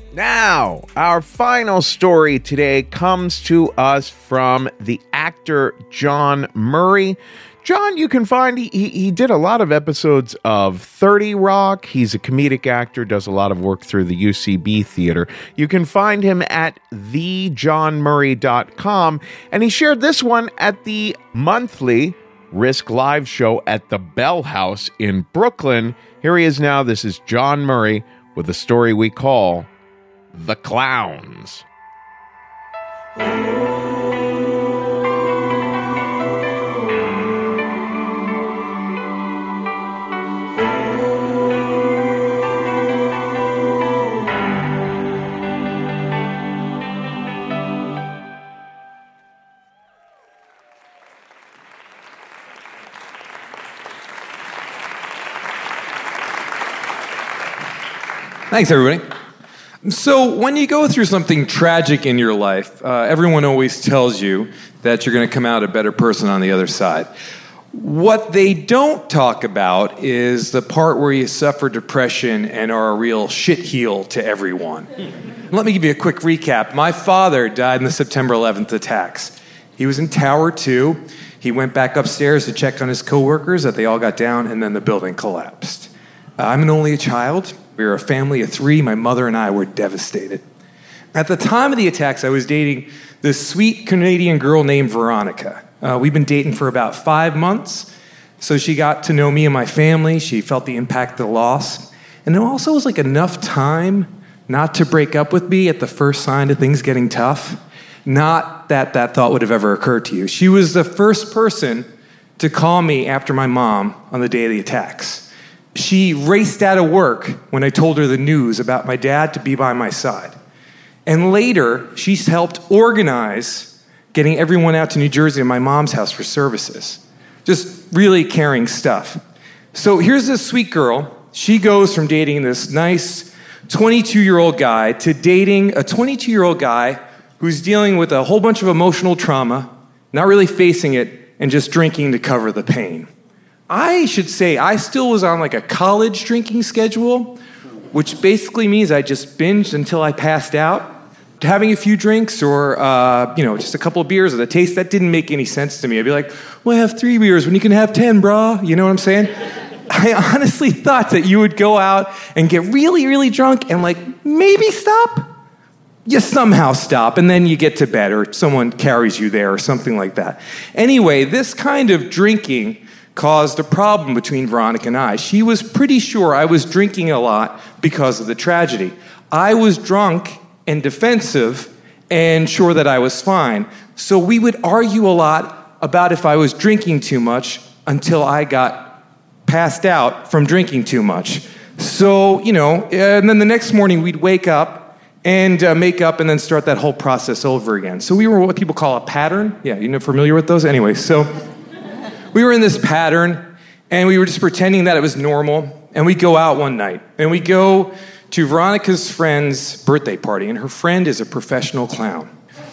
Now, our final story today comes to us from the actor John Murray. John, you can find, he, he did a lot of episodes of thirty Rock. He's a comedic actor, does a lot of work through the U C B theater. You can find him at the john murray dot com. And he shared this one at the monthly Risk Live show at the Bell House in Brooklyn. Here he is now. This is John Murray with a story we call The Clowns. Thanks, everybody. So when you go through something tragic in your life, uh, everyone always tells you that you're going to come out a better person on the other side. What they don't talk about is the part where you suffer depression and are a real shitheel to everyone. Let me give you a quick recap. My father died in the September eleventh attacks. He was in Tower two. He went back upstairs to check on his coworkers that they all got down, and then the building collapsed. Uh, I'm an only child. We were a family of three. My mother and I were devastated. At the time of the attacks, I was dating this sweet Canadian girl named Veronica. Uh, we've been dating for about five months, so she got to know me and my family. She felt the impact of the loss. And it also was like enough time not to break up with me at the first sign of things getting tough. Not that that thought would have ever occurred to you. She was the first person to call me after my mom on the day of the attacks. She raced out of work when I told her the news about my dad to be by my side. And later, she's helped organize getting everyone out to New Jersey to my mom's house for services. Just really caring stuff. So here's this sweet girl. She goes from dating this nice twenty-two-year-old guy to dating a twenty-two-year-old guy who's dealing with a whole bunch of emotional trauma, not really facing it, and just drinking to cover the pain. I should say I still was on like a college drinking schedule, which basically means I just binged until I passed out. Having a few drinks or, uh, you know, just a couple of beers with a taste, that didn't make any sense to me. I'd be like, well, I have three beers when you can have ten, brah. You know what I'm saying? I honestly thought that you would go out and get really, really drunk and like maybe stop. You somehow stop, and then you get to bed or someone carries you there or something like that. Anyway, this kind of drinking caused a problem between Veronica and I. She was pretty sure I was drinking a lot because of the tragedy. I was drunk and defensive and sure that I was fine. So we would argue a lot about if I was drinking too much until I got passed out from drinking too much. So, you know, and then the next morning we'd wake up and uh, make up and then start that whole process over again. So we were what people call a pattern. Yeah, you know, familiar with those? Anyway, so we were in this pattern, and we were just pretending that it was normal, and we go out one night, and we go to Veronica's friend's birthday party, and her friend is a professional clown.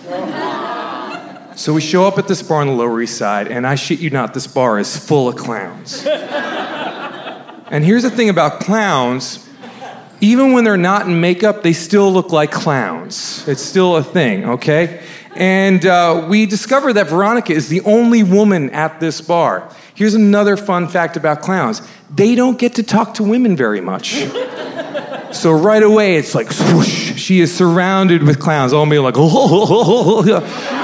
So we show up at this bar on the Lower East Side, and I shit you not, this bar is full of clowns. And here's the thing about clowns, even when they're not in makeup, they still look like clowns. It's still a thing, okay? And uh, we discovered that Veronica is the only woman at this bar. Here's another fun fact about clowns. They don't get to talk to women very much. So right away, it's like, swoosh, she is surrounded with clowns, all being like, oh.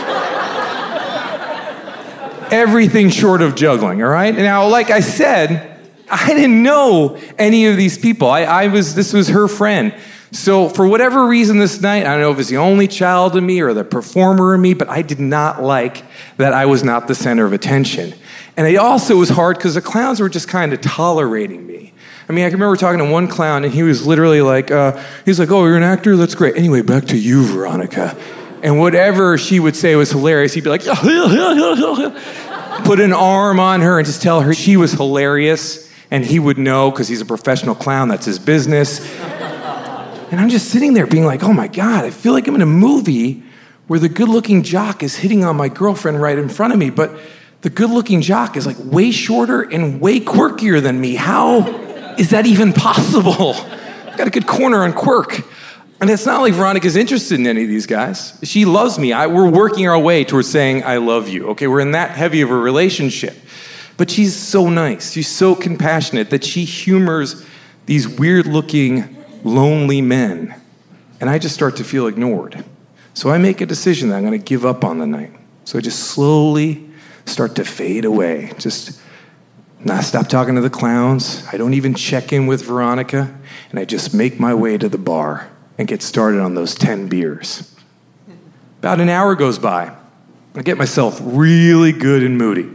Everything short of juggling, all right? Now, like I said, I didn't know any of these people. I, I was, this was her friend. So for whatever reason this night, I don't know if it's the only child in me or the performer in me, but I did not like that I was not the center of attention. And it also was hard because the clowns were just kind of tolerating me. I mean, I can remember talking to one clown, and he was literally like, uh, he's like, oh, you're an actor? That's great. Anyway, back to you, Veronica. And whatever she would say was hilarious. He'd be like, put an arm on her and just tell her she was hilarious, and he would know because he's a professional clown. That's his business. And I'm just sitting there being like, oh my God, I feel like I'm in a movie where the good-looking jock is hitting on my girlfriend right in front of me, but the good-looking jock is like way shorter and way quirkier than me. How is that even possible? I've got a good corner on quirk. And it's not like Veronica's interested in any of these guys. She loves me. I, we're working our way towards saying, I love you. Okay, we're in that heavy of a relationship. But she's so nice. She's so compassionate that she humors these weird-looking lonely men, and I just start to feel ignored. So I make a decision that I'm going to give up on the night. So I just slowly start to fade away. Just not stop talking to the clowns. I don't even check in with Veronica, and I just make my way to the bar and get started on those ten beers. About an hour goes by. I get myself really good and moody.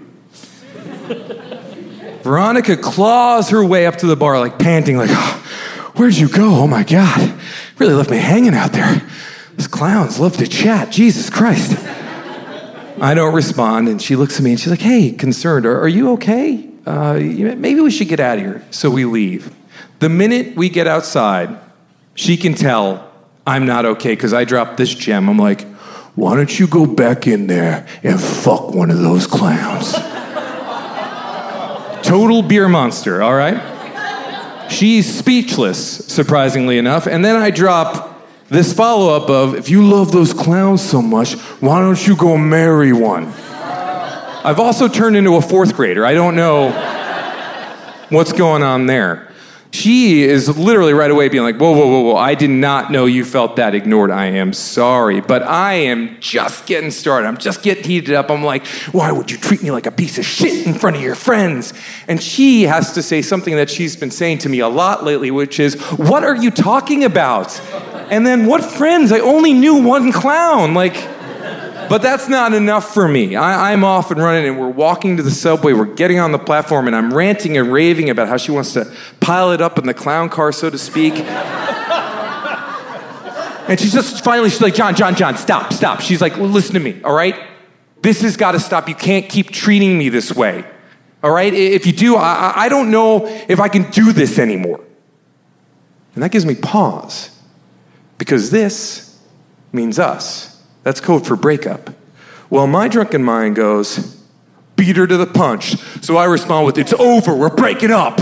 Veronica claws her way up to the bar, like panting, like, oh, where'd you go? Oh my God. Really left me hanging out there. Those clowns love to chat. Jesus Christ. I don't respond, and she looks at me and she's like, hey, concerned, are, are you okay? Uh, maybe we should get out of here. So we leave. The minute we get outside, she can tell I'm not okay because I dropped this gem. I'm like, why don't you go back in there and fuck one of those clowns? Total beer monster, all right? She's speechless, surprisingly enough. And then I drop this follow-up of, if you love those clowns so much, why don't you go marry one? I've also turned into a fourth grader. I don't know what's going on there. She is literally right away being like, whoa, whoa, whoa, whoa, I did not know you felt that ignored. I am sorry, but I am just getting started. I'm just getting heated up. I'm like, why would you treat me like a piece of shit in front of your friends? And she has to say something that she's been saying to me a lot lately, which is, what are you talking about? And then, what friends? I only knew one clown. Like, but that's not enough for me. I, I'm off and running, and we're walking to the subway. We're getting on the platform, and I'm ranting and raving about how she wants to pile it up in the clown car, so to speak. And she's just finally, she's like, John, John, John, stop, stop. She's like, well, listen to me, all right? This has got to stop. You can't keep treating me this way, all right? If you do, I, I don't know if I can do this anymore. And that gives me pause, because this means us. That's code for breakup. Well, my drunken mind goes, beat her to the punch. So I respond with, it's over, we're breaking up.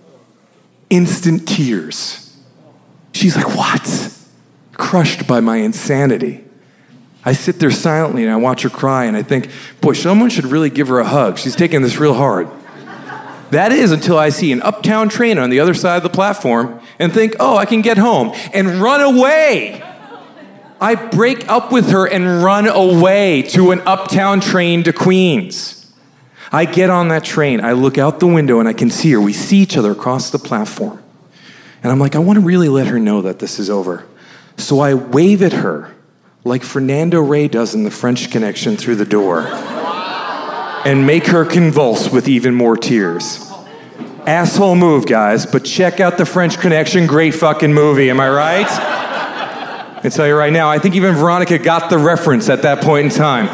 Instant tears. She's like, what? Crushed by my insanity. I sit there silently and I watch her cry and I think, boy, someone should really give her a hug. She's taking this real hard. That is until I see an uptown train on the other side of the platform and think, oh, I can get home, and run away. I break up with her and run away to an uptown train to Queens. I get on that train. I look out the window and I can see her. We see each other across the platform. And I'm like, I want to really let her know that this is over. So I wave at her like Fernando Rey does in The French Connection through the door and make her convulse with even more tears. Asshole move, guys, but check out The French Connection. Great fucking movie, am I right? I tell you right now, I think even Veronica got the reference at that point in time.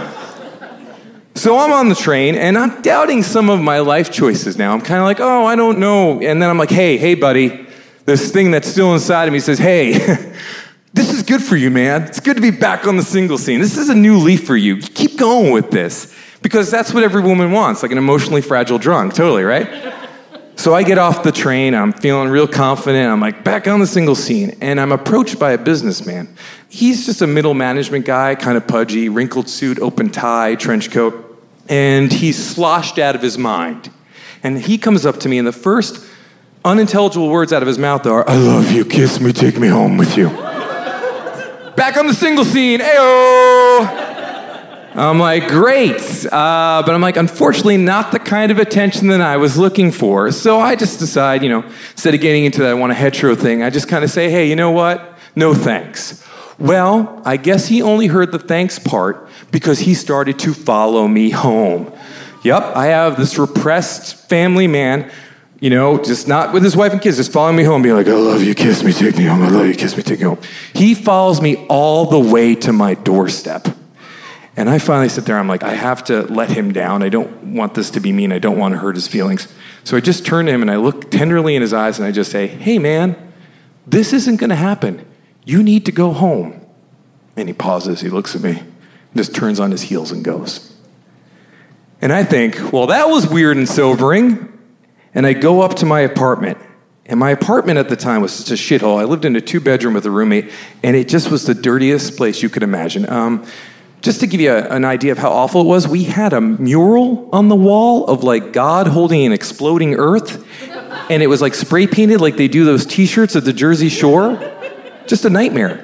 So I'm on the train, and I'm doubting some of my life choices now. I'm kind of like, oh, I don't know. And then I'm like, hey, hey, buddy. This thing that's still inside of me says, hey, this is good for you, man. It's good to be back on the single scene. This is a new leaf for you. Keep going with this. Because that's what every woman wants, like an emotionally fragile drunk. Totally, right? So I get off the train, I'm feeling real confident, I'm like back on the single scene, and I'm approached by a businessman. He's just a middle management guy, kind of pudgy, wrinkled suit, open tie, trench coat, and he's sloshed out of his mind. And he comes up to me, and the first unintelligible words out of his mouth are, I love you, kiss me, take me home with you. Back on the single scene, ayo! I'm like, great. Uh, but I'm like, unfortunately, not the kind of attention that I was looking for. So I just decide, you know, instead of getting into that I want a hetero thing, I just kind of say, hey, you know what? No thanks. Well, I guess he only heard the thanks part because he started to follow me home. Yep, I have this repressed family man, you know, just not with his wife and kids, just following me home, being like, I love you, kiss me, take me home. I love you, kiss me, take me home. He follows me all the way to my doorstep. And I finally sit there, I'm like, I have to let him down. I don't want this to be mean. I don't want to hurt his feelings. So I just turn to him and I look tenderly in his eyes and I just say, hey man, this isn't going to happen. You need to go home. And he pauses, he looks at me, just turns on his heels and goes. And I think, well, that was weird and sobering. And I go up to my apartment. And my apartment at the time was such a shithole. I lived in a two-bedroom with a roommate, and it just was the dirtiest place you could imagine. Um... Just to give you a, an idea of how awful it was, we had a mural on the wall of like God holding an exploding earth, and it was like spray painted like they do those t-shirts at the Jersey Shore. Just a nightmare.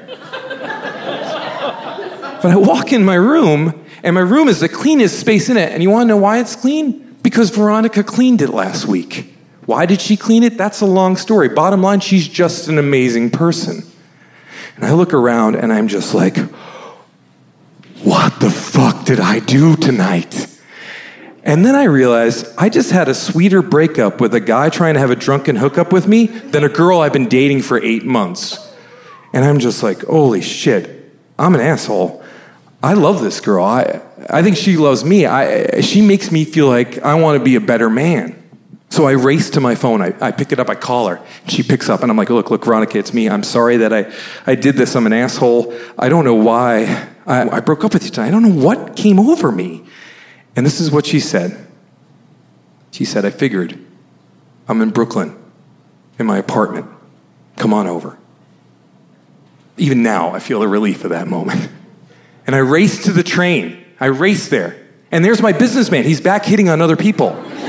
But I walk in my room, and my room is the cleanest space in it, and you want to know why it's clean? Because Veronica cleaned it last week. Why did she clean it? That's a long story. Bottom line, she's just an amazing person. And I look around, and I'm just like, what the fuck did I do tonight? And then I realized I just had a sweeter breakup with a guy trying to have a drunken hookup with me than a girl I've been dating for eight months. And I'm just like, holy shit, I'm an asshole. I love this girl. I I think she loves me. I she makes me feel like I want to be a better man. So I race to my phone. I, I pick it up. I call her. She picks up, and I'm like, look, look, Veronica, it's me. I'm sorry that I, I did this. I'm an asshole. I don't know why. I, I broke up with you tonight. I don't know what came over me. And this is what she said. She said, I figured. I'm in Brooklyn, in my apartment. Come on over. Even now, I feel the relief of that moment. And I race to the train. I race there. And there's my businessman. He's back hitting on other people.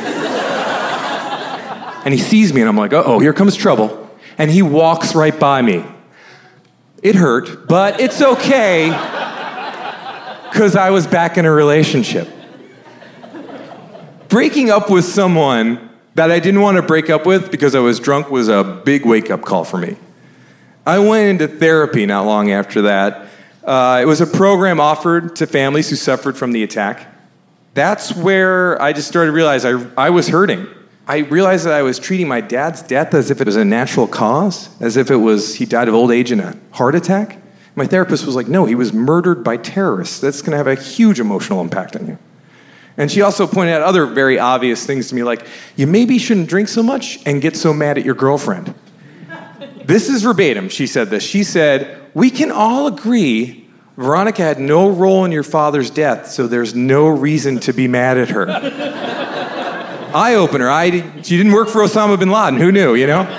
And he sees me, and I'm like, uh-oh, here comes trouble. And he walks right by me. It hurt, but it's okay, because I was back in a relationship. Breaking up with someone that I didn't want to break up with because I was drunk was a big wake-up call for me. I went into therapy not long after that. Uh, it was a program offered to families who suffered from the attack. That's where I just started to realize I, I was hurting. I realized that I was treating my dad's death as if it was a natural cause, as if it was he died of old age in a heart attack. My therapist was like, no, he was murdered by terrorists. That's going to have a huge emotional impact on you. And she also pointed out other very obvious things to me, like, you maybe shouldn't drink so much and get so mad at your girlfriend. This is verbatim, she said this. She said, we can all agree Veronica had no role in your father's death, so there's no reason to be mad at her. Eye-opener. I, she didn't work for Osama bin Laden. Who knew, you know?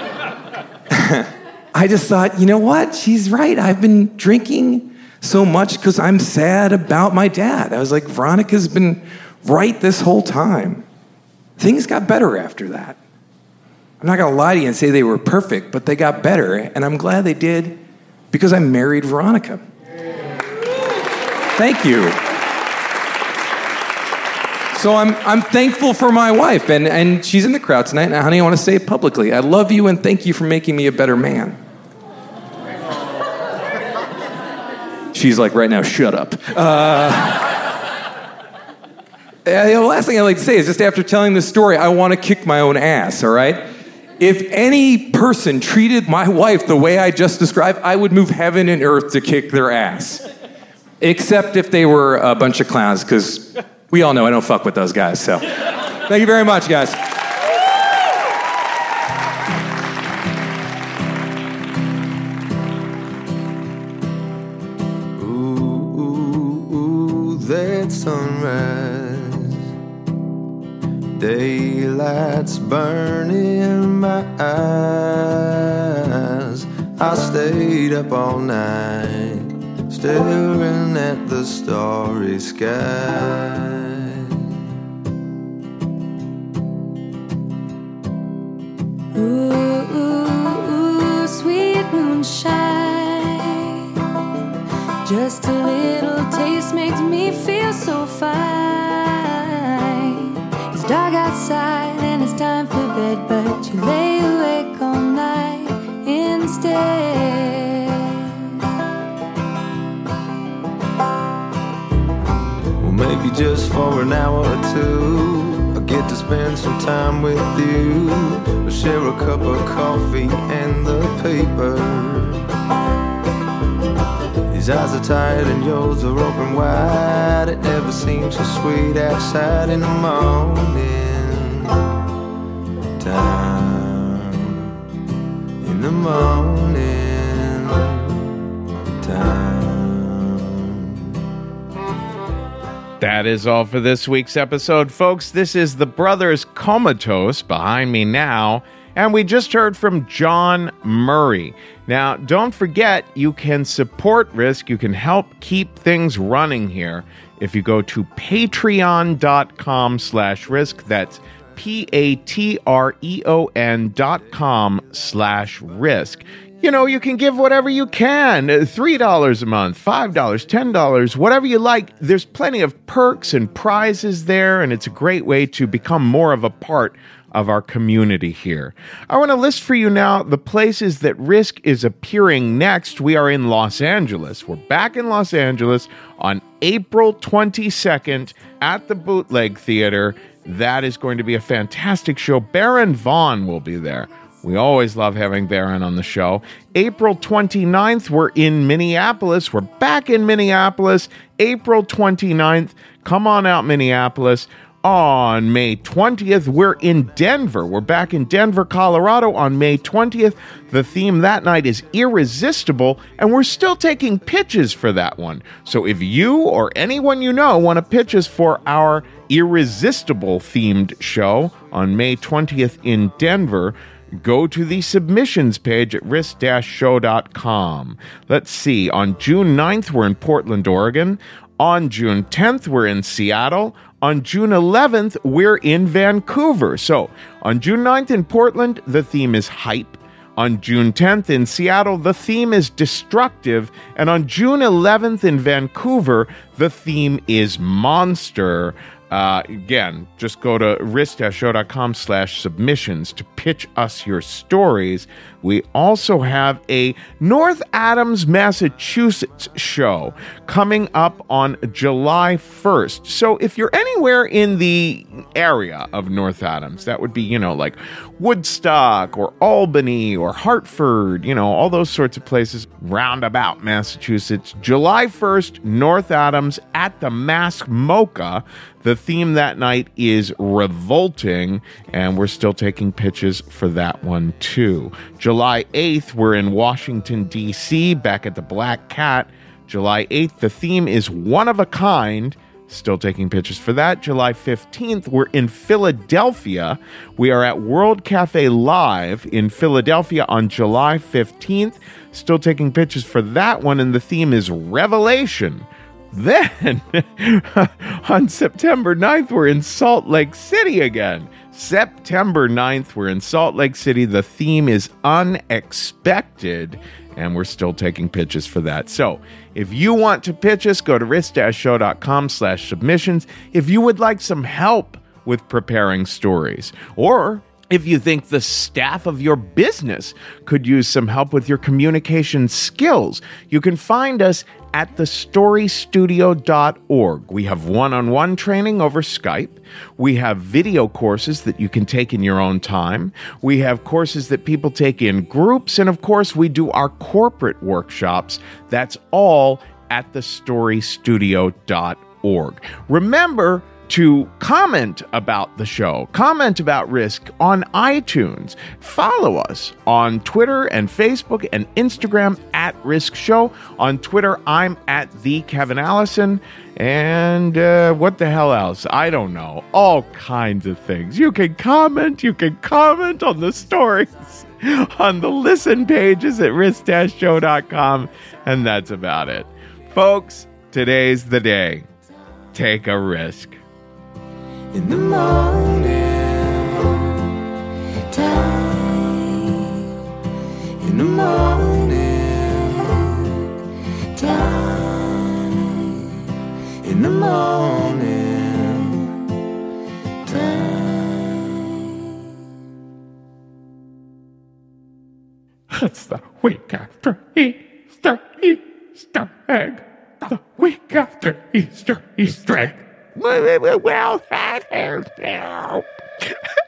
I just thought, you know what? She's right. I've been drinking so much because I'm sad about my dad. I was like, Veronica's been right this whole time. Things got better after that. I'm not going to lie to you and say they were perfect, but they got better, and I'm glad they did because I married Veronica. Thank you. So I'm I'm thankful for my wife, and, and she's in the crowd tonight. Now, honey, I want to say it publicly. I love you, and thank you for making me a better man. She's like, right now, shut up. Uh, the last thing I'd like to say is just after telling this story, I want to kick my own ass, all right? If any person treated my wife the way I just described, I would move heaven and earth to kick their ass. Except if they were a bunch of clowns, because we all know I don't fuck with those guys, so. Thank you very much, guys. Ooh, ooh, ooh, that sunrise. Daylight's burning my eyes. I stayed up all night, staring at the starry sky. Ooh, ooh, ooh, sweet moonshine. Just a little taste makes me feel so fine. It's dark outside and it's time for bed, but you lay awake all night instead. Maybe just for an hour or two, I get to spend some time with you. We'll share a cup of coffee and the paper. His eyes are tired and yours are open wide. It never seems so sweet outside in the morning time. In the morning time. That is all for this week's episode, folks. This is the Brothers Comatose behind me now, and we just heard from John Murray. Now, don't forget, you can support Risk. You can help keep things running here if you go to patreon.com slash risk. That's P-A-T-R-E-O-N dot com slash risk. You know, you can give whatever you can, three dollars a month, five dollars, ten dollars, whatever you like. There's plenty of perks and prizes there, and it's a great way to become more of a part of our community here. I want to list for you now the places that Risk is appearing next. We are in Los Angeles. We're back in Los Angeles on April twenty-second at the Bootleg Theater. That is going to be a fantastic show. Baron Vaughn will be there. We always love having Baron on the show. April twenty-ninth, we're in Minneapolis. We're back in Minneapolis. April twenty-ninth. Come on out, Minneapolis. On May twentieth, we're in Denver. We're back in Denver, Colorado on May twentieth. The theme that night is Irresistible, and we're still taking pitches for that one. So if you or anyone you know want to pitch us for our Irresistible themed show on May twentieth in Denver, go to the submissions page at risk dash show dot com. Let's see. On June ninth, we're in Portland, Oregon. On June tenth, we're in Seattle. On June eleventh, we're in Vancouver. So on June ninth in Portland, the theme is hype. On June tenth in Seattle, the theme is destructive. And on June eleventh in Vancouver, the theme is monster. Uh, again, just go to risk dash show dot com slash submissions to pitch us your stories. We also have a North Adams, Massachusetts show coming up on July first. So if you're anywhere in the area of North Adams, that would be, you know, like Woodstock or Albany or Hartford, you know, all those sorts of places roundabout Massachusetts. July first, North Adams at the Mask Mocha. The theme that night is revolting, and we're still taking pitches for that one too. July eighth, we're in Washington, D C, back at the Black Cat. July eighth, the theme is one of a kind. Still taking pitches for that. July fifteenth, we're in Philadelphia. We are at World Cafe Live in Philadelphia on July fifteenth. Still taking pitches for that one, and the theme is Revelation. Then, on September ninth, we're in Salt Lake City again. September ninth, we're in Salt Lake City. The theme is unexpected, and we're still taking pitches for that. So, if you want to pitch us, go to risk dash show dot com slash submissions. If you would like some help with preparing stories, or if you think the staff of your business could use some help with your communication skills, you can find us at the story studio dot org. We have one-on-one training over Skype. We have video courses that you can take in your own time. We have courses that people take in groups. And of course, we do our corporate workshops. That's all at the story studio dot org. Remember to comment about the show, comment about Risk on iTunes. Follow us on Twitter and Facebook and Instagram at Risk Show. On Twitter, I'm at the Kevin Allison. And uh, what the hell else? I don't know. All kinds of things. You can comment. You can comment on the stories on the listen pages at risk dash show dot com. And that's about it. Folks, today's the day. Take a risk. In the morning time, in the morning time, in the morning time. It's the week after Easter, Easter egg. The week after Easter, Easter egg. Well, that is now.